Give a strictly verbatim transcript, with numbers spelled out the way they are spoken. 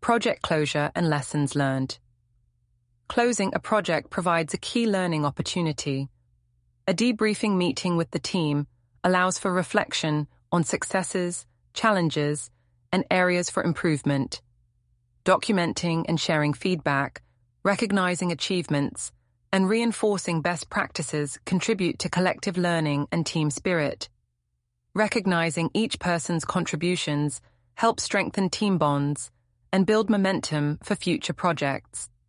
project closure and lessons learned. Closing a project provides a key learning opportunity. A debriefing meeting with the team allows for reflection on successes, challenges, and areas for improvement. Documenting and sharing feedback, recognizing achievements, and reinforcing best practices contribute to collective learning and team spirit. Recognizing each person's contributions helps strengthen team bonds and build momentum for future projects.